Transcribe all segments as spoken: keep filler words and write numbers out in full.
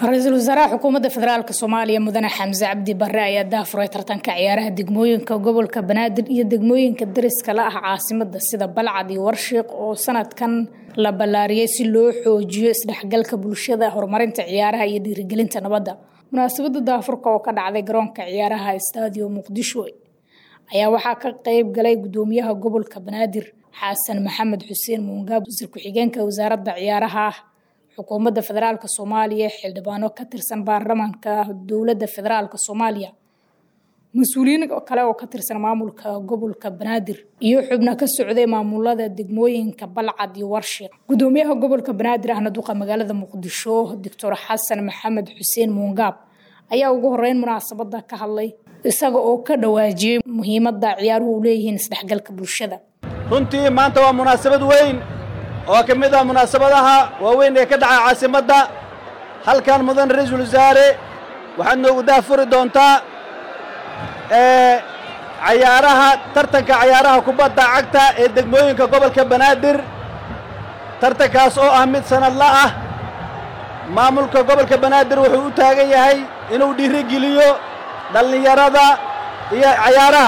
Ra'iisul Wasaaraha Xukuumadda Federaalka Soomaaliya Mudane Xamse Cabdi Barre ayaa daafuray tartanka ciyaaraha degmooyinka gobolka Banaadir iyo degmooyinka dariska la ah caasimadda sida Balcad iyo Warshiiq oo sanadkan la ballaariyay si loo xoojiyo isdhexgalka bulshada, horumarinta ciyaaraha iyo dhiirigelinta nabadda. Munaasabadda daafurka oo ka dhacday garoonka ciyaaraha Stadium Muqdisho ayaa waxaa ka qayb galay gudoomiyaha gobolka Banaadir Xasan Maxamed Xuseen Muungaab, wasiir ku-xigeenka wasaaradda ciyaaraha Xukuumadda Federaalka Soomaaliya, xildhibaano ka tirsan baarlamaanka dowladda Federaalka Soomaaliya, mas'uuliyiin kale oo ka tirsan maamulka gobolka Banaadir iyo xubno ka socday maamulada degmooyinka Balcad iyo Warshiiq. Gudoomiyaha gobolka Banaadir ahna duqa magaalada Muqdisho Doctor Xasan Maxamed Xuseen Muungaab ayaa ugu horeyn munaasabadda ka hadlay isaga oo ka dhawaajiyay muhiimadda ciyaaruhu u leeyihiin isdhexgalka bulshada. runtii maanta waa munaasabad weyn oo ka mid ah munaasabadaha waaweyn ee ka dhacay caasimadda. halkan mudan ra'iisul wasaare waxaad noogu daafuri doontaa ee ciyaaraha tartanka ciyaaraha kubadda cagta ee degmooyinka gobolka Banaadir. tartankaas oo ah mid sanadla ah. maamulka gobolka Banaadir wuxuu u taagan yahay inuu dhiirigeliyo dhalinyarada iyo ciyaaraha.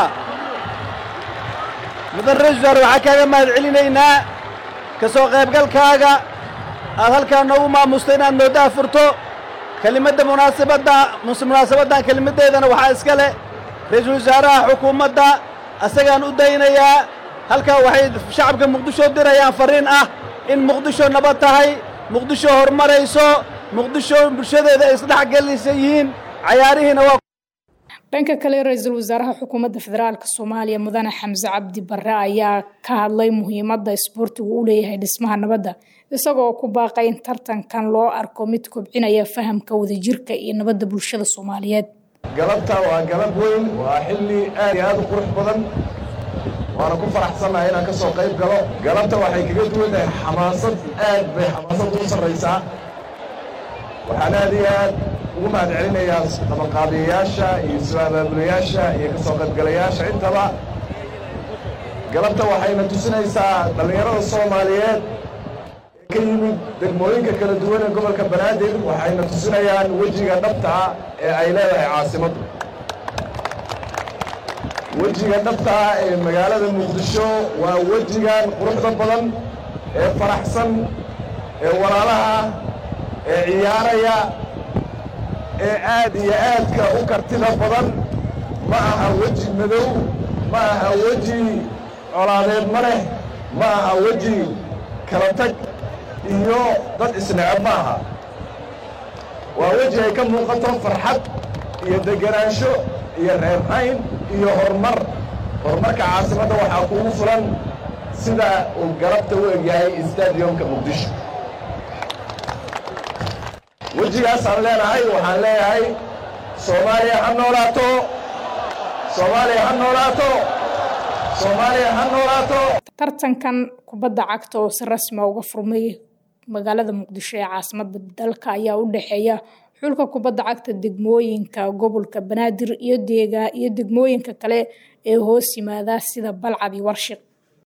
mudan ra'iisul wasaare waxaan kaaga mahad celinaynaa ka soo qaybgalkaaga aad halkaan noogu maamustay inaad noo daafurto kelimadda munaasabadda munaasabaddan kelimadeedana waxaa iska leh ra'iisul wasaaraha xukuumadda asagaan u daynayaa. halkaa waxay shacabka Muqdisho dirayaan fariin ah in Muqdisho nabad tahay, Muqdisho horumarayso, Muqdisho bulshadeeda ay isdhexgalaysan yihiin, ciyaarihiina waa. dhanka kale ra'iisul wasaaraha Xukuumadda Federaalka Soomaaliya Mudane Xamse Cabdi Barre ayaa ka hadlay muhiimadda isboortigu u leeyahay dhismaha nabadda, isagoo ku baaqay in tartankan loo arko mid kobcinaya fahamka wadajirka iyo nabadda bulshada Soomaaliyeed. galabta waa galab weyn, waa xilli aad iyo aad u qurux badan, waana ku faraxsanahay inaan ka soo qayb galo. galabta waxay kaga duwan tahay xamaasad, aad bay xamaasad u sarraysaa. waxaan aad iyo aad ugu mahad celinayaa qabanqaabiyayaasha iyo soo abaabulayaasha iyo ka soo qaybgalayaasha intaba. galabta waxayna tusinaysaa dhallinyarada Soomaaliyeed ee ka yimid degmooyinka kala duwan ee gobolka Banaadir, waxayna tusinayaan wejiga dhabta ah ee ay leedahay caasimaddu. wejiga dhabta ah ee magaalada Muqdisho waa wejigan quruxda badan ee faraxsan ee walaalaha ee ciyaaraya ee aad iyo aadka u kartida badan. ma aha weji madow, ma aha weji colaadeed ma leh, ma aha weji kala tag iyo dad isneceb ma aha. waa weji ay ka muuqato farxad iyo deganaansho iyo reerhayn iyo horumar. horumarka caasimadda waxaa kugu fulan sida uu galabta u egyahay stadiumka Muqdisho. wejigaas aan leenahay waxaan leeyahay Soomaaliya ha noolaato, Soomaaliya ha noolaato, Soomaaliya ha noolaato. tartankan kubadda cagta oo si rasmi ah uga furmay magaalada Muqdisho ee caasimadda dalka ayaa u dhaxeeya xulka kubadda cagta degmooyinka gobolka Banaadir iyo deegaa iyo degmooyinka kale ee hoos yimaada sida Balcad iyo Warshiiq.